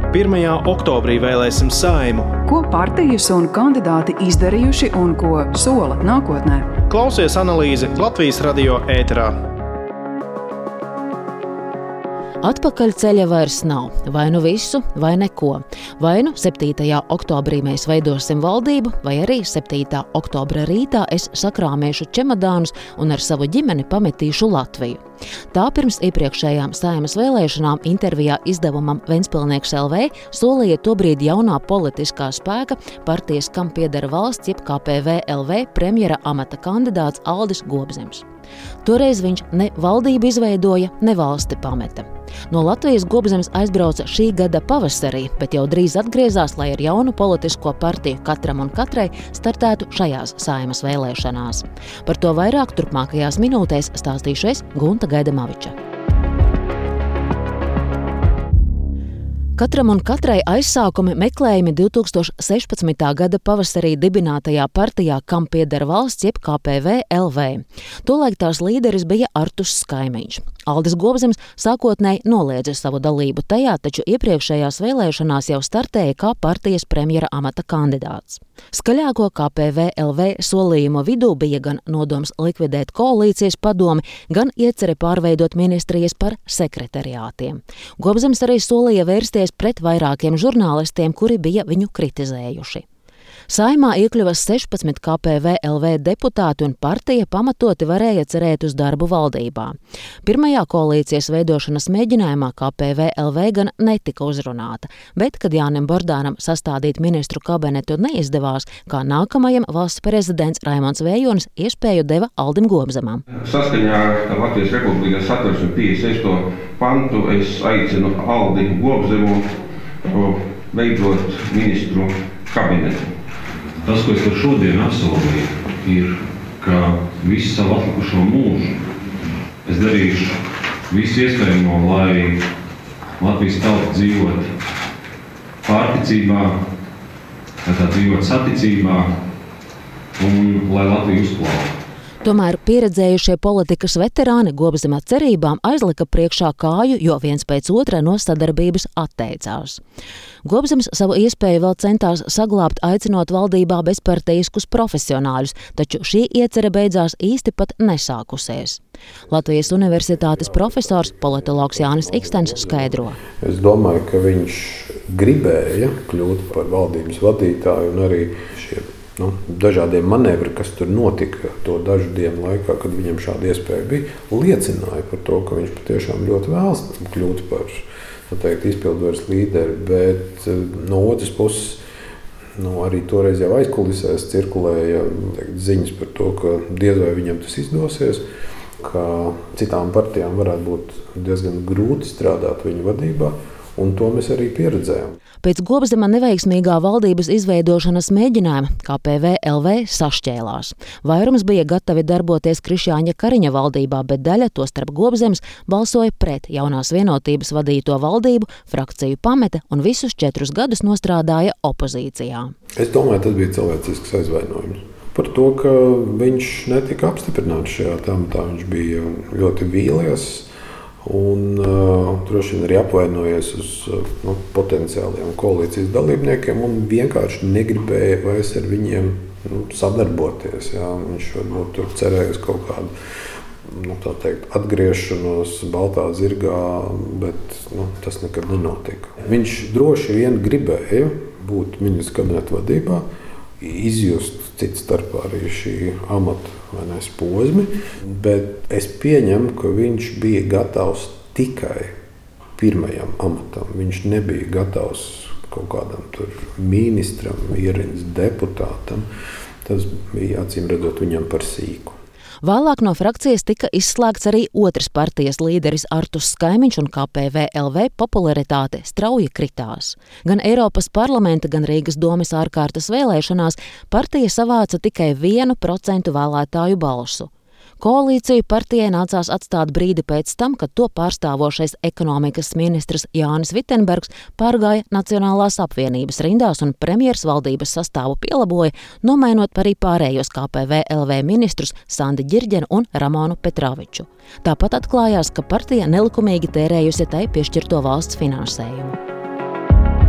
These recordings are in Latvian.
1. oktobrī vēlēsim Saeimu. Ko partijas un kandidāti izdarījuši un ko sola nākotnē? Klausies analīzi Latvijas radio ēterā. Atpakaļ ceļa vairs nav. Vai nu visu, vai neko. Vai nu 7. oktobrī mēs veidosim valdību, vai arī 7. oktobra rītā es sakrāmēšu čemodānus un ar savu ģimeni pametīšu Latviju. Tā pirms iepriekšējām Saeimas vēlēšanām intervijā izdevumam Ventspilnieks LV solīja tobrīd jaunā politiskā spēka partijas Kam pieder valsts jeb KPV LV premjera amata kandidāts Aldis Gobzems. Toreiz viņš ne valdību izveidoja, ne valsti pameta. No Latvijas Gobzems aizbrauca šī gada pavasarī, bet jau drīz atgriezās, lai ar jaunu politisko partiju katram un katrai startētu šajās Saeimas vēlēšanās. Par to vairāk turpmākajās minūtēs stāstīšu es, Gunta Gaidamaviča. Katram un katrai aizsākumi meklējumi 2016. gada pavasarī dibinātajā partijā Kam pieder valsts jeb KPV LV. Tolaik tās līderis bija Artus Skaimiņš. Aldis Gobzems sākotnēji noliedza savu dalību tajā, taču iepriekšējās vēlēšanās jau startēja kā partijas premjera amata kandidāts. Skaļāko KPV LV solījumu vidū bija gan nodoms likvidēt koalīcijas padomi, gan iecerē pārveidot ministrijas par sekretariātiem. Gobzems arī solīja vērsties pret vairākiem žurnālistiem, kuri bija viņu kritizējuši. Saeimā iekļuva 16 KPV LV deputāti un partija pamatoti varēja cerēt uz darbu valdībā. Pirmajā koalīcijas veidošanas mēģinājumā KPV LV gan netika uzrunāta, bet, kad Jānim Bordānam sastādīt ministru kabinetu neizdevās, kā nākamajam valsts prezidents Raimonds Vējonis iespēju deva Aldim Gobzemam. Saskaņā ar Latvijas Republikas Satversmes 56. pantu es aicinu Aldi Gobzemu veidot ministru kabinetu. Tas, ko es par šodien apsolīju, ir, ka visu savu atlikušo mūžu es darīšu visu iespējamo, lai Latvijas tauta dzīvot pārticībā, lai tā dzīvot saticībā un lai Latvija uzplauka. Tomēr pieredzējušie politikas veterāni Gobzema cerībām aizlika priekšā kāju, jo viens pēc otra no sadarbības atteicās. Gobzems savu iespēju vēl centās saglābt, aicinot valdībā bezpartejiskus profesionāļus, taču šī iecere beidzās īsti pat nesākusies. Latvijas universitātes profesors, politologs Jānis Ikstens skaidro. Es domāju, ka viņš gribēja kļūt par valdības vadītāju un arī šie dažādiem manevri, kas tur notika to dažu dienu laikā, kad viņam šāda iespēja bija, liecināja par to, ka viņš patiešām ļoti vēlas kļūt par izpildvaras līderi, bet no otras puses arī toreiz jau aizkulisēs cirkulēja ziņas par to, ka diez vai viņam tas izdosies, ka citām partijām varētu būt diezgan grūti strādāt viņa vadībā, un to mēs arī pieredzējām. Pēc Gobzema neveiksmīgā valdības izveidošanas mēģinājuma KPV LV sašķēlās. Vairums bija gatavi darboties Krišjāņa Kariņa valdībā, bet daļa, tostarp Gobzems, balsoja pret jaunās vienotības vadīto valdību, frakciju pameta un visus 4 gadus nostrādāja opozīcijā. Es domāju, tas bija cilvēcisks aizvainojums. Par to, ka viņš netika apstiprināts šajā amatā, viņš bija ļoti vīlies. Un droši vien arī apvainojies uz potenciāliem koalīcijas dalībniekiem un vienkārši negribēja vairs ar viņiem sadarboties. Jā. Viņš varbūt tur cerēja uz kaut kādu atgriešanos baltā zirgā, bet tas nekad nenotika. Viņš droši vien gribēja būt ministra kabineta vadībā, izjust cits starpā arī šī amata posmi, bet es pieņemu, ka viņš bija gatavs tikai pirmajam amatam. Viņš nebija gatavs kaut kādam tur ministram, ierindis deputātam. Tas bija acīm redzot viņam par sīku. Vēlāk no frakcijas tika izslēgts arī otrs partijas līderis Artus Skaimiņš un KPV LV popularitāte strauji kritās. Gan Eiropas parlamenta, gan Rīgas domes ārkārtas vēlēšanās partija savāca tikai 1% vēlētāju balsu. Koalīciju partijai nācās atstāt brīdi pēc tam, kad to pārstāvošais ekonomikas ministrs Jānis Vitenbergs pārgāja Nacionālās apvienības rindās un premjers valdības sastāvu pielaboja, nomainot arī pārējos KPV LV ministrus Sandi Ģirģenu un Ramonu Petraviču. Tāpat atklājās, ka partija nelikumīgi tērējusi tai piešķirto valsts finansējumu.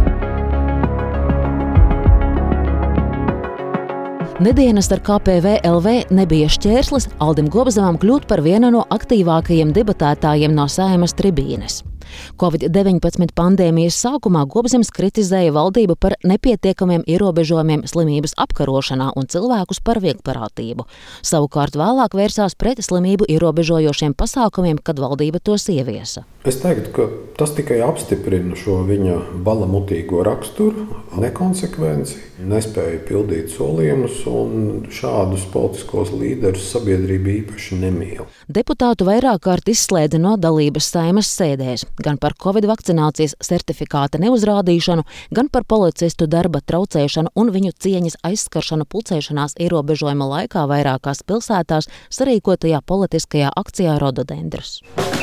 Nedēļas ar KPV.LV nebija šķērslis Aldim Gobzemam kļūt par vienu no aktīvākajiem debatētājiem no Saeimas tribīnes. Covid-19 pandēmijas sākumā Gobzems kritizēja valdību par nepietiekamiem ierobežojumiem slimības apkarošanā un cilvēkus par vieglprātību. Savukārt vēlāk vērsās pret slimību ierobežojošiem pasākumiem, kad valdība tos ieviesa. Es teiktu, ka tas tikai apstiprina šo viņa balamutīgo raksturu, nekonsekvenci, nespēju pildīt solījumus un šādus politiskos līderus sabiedrība īpaši nemīl. Deputātu vairāk kārt izslēdza no dalības Saeimas sēdēs, gan par Covid vakcinācijas certifikāta neuzrādīšanu, gan par policistu darba traucēšanu un viņu cieņas aizskaršanu pulcēšanās ierobežojuma laikā vairākās pilsētās sarīkotajā politiskajā akcijā Rododendrs.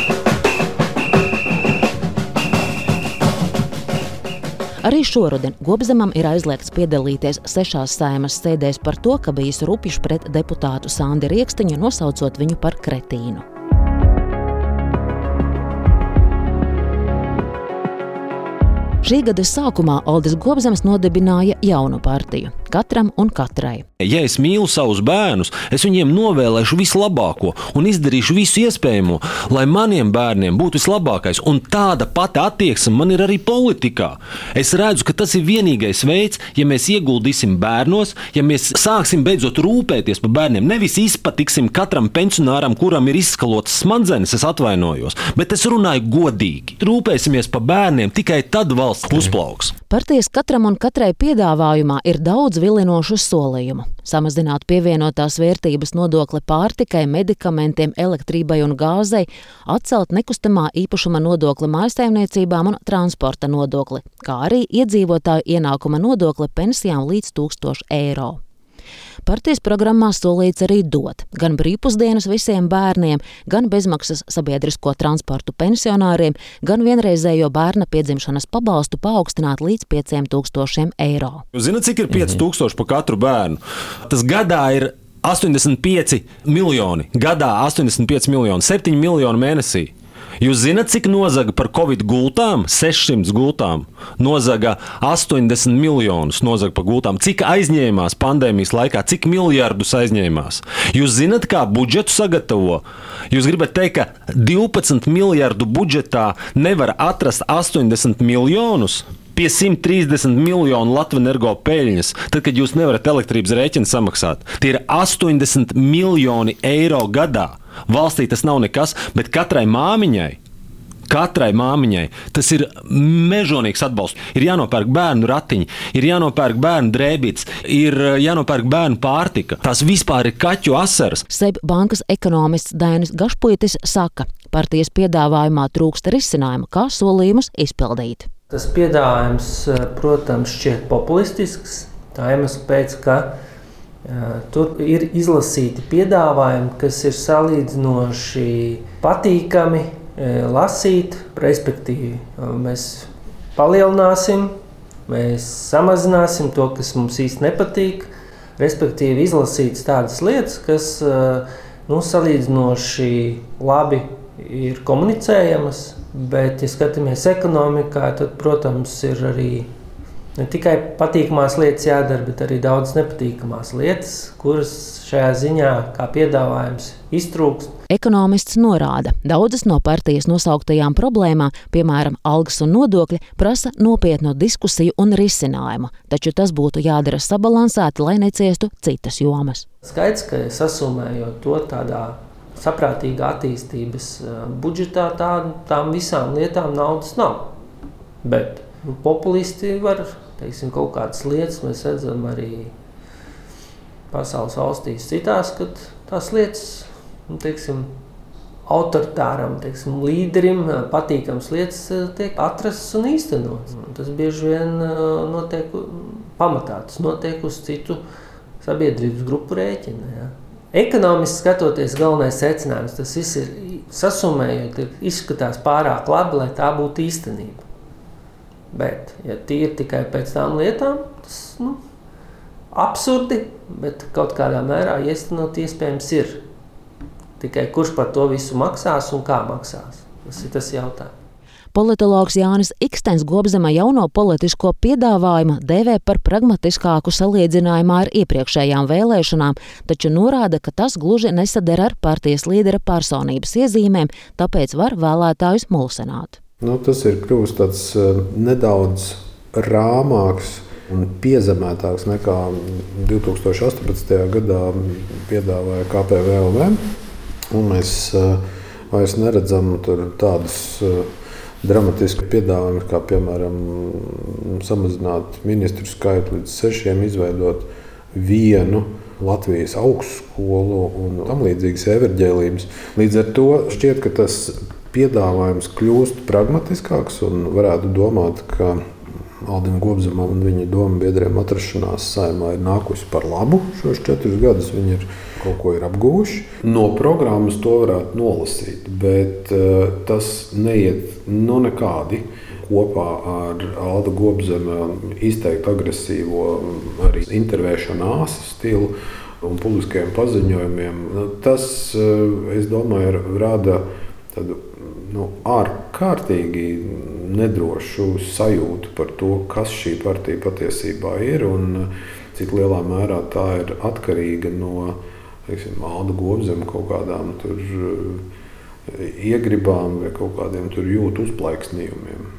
Arī šoruden Gobzemam ir aizliegts piedalīties 6 Saeimas sēdēs par to, ka bijis rupjš pret deputātu Sandi Riekstiņu, nosaucot viņu par kretīnu. Šī gada sākumā Aldis Gobzems nodibināja jaunu partiju – Katram un katrai. Ja es mīlu savus bērnus, es viņiem novēlēšu vislabāko un izdarīšu visu iespējamo, lai maniem bērniem būtu vislabākais. Un tāda pati attieksme man ir arī politikā. Es redzu, ka tas ir vienīgais veids, ja mēs ieguldīsim bērnos, ja mēs sāksim beidzot rūpēties par bērniem. Nevis izpatiksim katram pensionāram, kuram ir izskalotas smadzenes, es atvainojos, bet es runāju godīgi. Rūpēsimies par bērniem, tikai tad valsts uzplauks. Partijas Katram un katrai piedāvājumā ir daudz vilinošu solījumu. Samazināt pievienotās vērtības nodokli pārtikai, medikamentiem, elektrībai un gāzei, atcelt nekustamā īpašuma nodokli mājsaimniecībām un transporta nodokli, kā arī iedzīvotāju ienākuma nodokli pensijām līdz 1000 eiro. Partijas programmā solīts arī dot gan brīvpusdienas visiem bērniem, gan bezmaksas sabiedrisko transportu pensionāriem, gan vienreizējo bērna piedzimšanas pabalstu paaugstināt līdz 5000 eiro. Jūs zināt, cik ir 5000 par katru bērnu? Tas gadā ir 85 miljoni. Gadā 85 miljoni, 7 miljoni mēnesī. Jūs zināt, cik nozaga par Covid gultām? 600 gultām. Nozaga 80 miljonus nozaga par gultām. Cik aizņēmās pandēmijas laikā? Cik miljardus aizņēmās? Jūs zināt, kā budžetu sagatavo? Jūs gribat teikt, ka 12 miljardu budžetā nevar atrast 80 miljonus? Pie 130 miljonu Latvenergo peļņas, tad, kad jūs nevarat elektrības rēķinu samaksāt. Tie ir 80 miljoni eiro gadā. Valstī tas nav nekas, bet katrai māmiņai tas ir mežonīgs atbalsts. Ir jānopērk bērnu ratiņi, ir jānopērk bērnu drēbītes, ir jānopērk bērnu pārtika. Tas vispār ir kaķu asaras. SEB bankas ekonomists Dainis Gašpuitis saka, partijas piedāvājumā trūkst risinājumu, kā solījumus izpildīt. Tas piedāvājums, protams, šķiet populistisks, tā iemesla pēc, ka tur ir izlasīti piedāvājumi, kas ir salīdzinoši patīkami lasīt, respektīvi mēs palielināsim, mēs samazināsim to, kas mums īsti nepatīk, respektīvi izlasīts tādas lietas, kas salīdzinoši labi ir komunicējamas, bet, ja skatāmies ekonomikā, tad, protams, ir arī ne tikai patīkamās lietas jādara, bet arī daudz nepatīkamās lietas, kuras šajā ziņā kā piedāvājums iztrūkst. Ekonomists norāda, daudzas no partijas nosauktajām problēmām, piemēram, algas un nodokļi, prasa nopietnu diskusiju un risinājumu, taču tas būtu jādara sabalansēti, lai neciestu citas jomas. Skaidrs, ka sasumējot to tādā saprātīgā attīstības budžetā, tām visām lietām naudas nav. Bet populisti var, teiksim, kaut kādas lietas, mēs redzam arī pasaules valstīs citās, kad tās lietas, teiksim, autoritāram, teiksim, līderim patīkams lietas tiek atrastas un īstenotas. Tas bieži vien notiek pamatā, tas notiek uz citu sabiedrības grupu rēķina. Ja. Ekonomiski skatoties, galvenais secinājums, tas viss ir sasumējot, izskatās pārāk labi, lai tā būtu īstenība. Bet, ja tīri tikai pēc tām lietām, tas absurdi, bet kaut kādā mērā īstenot iespējams ir. Tikai kurš par to visu maksās un kā maksās? Tas ir tas jautājums. Politologs Jānis Ikstenis Gobzema jauno politisko piedāvājumu dēvē par pragmatiskāku salīdzinājumā ar iepriekšējām vēlēšanām, taču norāda, ka tas gluži nesader ar partijas līdera personības iezīmēm, tāpēc var vēlētājus mulsināt. Tas ir kļuvis tāds nedaudz rāmāks un piezemētāks nekā 2018. gadā piedāvāja KPVLV. Un mēs vairs neredzam tur tādus dramatiskus piedāvājumus, kā piemēram samazināt ministru skaitu līdz 6, izveidot vienu Latvijas augstskolu un tam līdzīgas everģēlības. Līdz ar to šķiet, ka tas piedāvājums kļūst pragmatiskāks un varētu domāt, ka Aldim Gobzemam un viņa domu biedriem atrašanās Saeimā ir nākusi par labu. Šos 4 gadus viņi ir kaut ko apguvuši. No programmas to varētu nolasīt, bet tas neiet nekādi kopā ar Alda Gobzema izteikti agresīvo arī intervēšanu āsa stilu un publiskajiem paziņojumiem. Tas, es domāju, rada tādu ārkārtīgi nedrošu sajūtu par to, kas šī partija patiesībā ir un cik lielā mērā tā ir atkarīga no Alda Gobzema kaut kādām tur iegribām vai kaut kādiem tur jūtu uzplaiksnījumiem.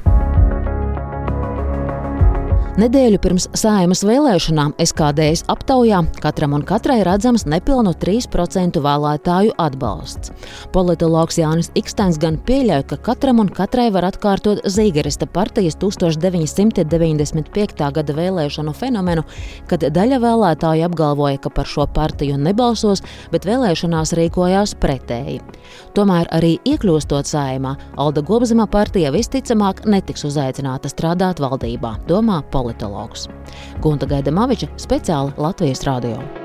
Nedēļu pirms Saeimas vēlēšanām SKDS aptaujā katram un katrai redzams nepilnu 3% vēlētāju atbalsts. Politologs Jānis Ikstenis gan pieļauj, ka katram un katrai var atkārtot Zīgerista partijas 1995. gada vēlēšanu fenomenu, kad daļa vēlētāju apgalvoja, ka par šo partiju nebalsos, bet vēlēšanās rīkojās pretēji. Tomēr arī iekļūstot Saeimā, Alda Gobzema partija visticamāk netiks uzaicināta strādāt valdībā, domā politologs. Gunta Gaidamaviča, speciāli Latvijas radio.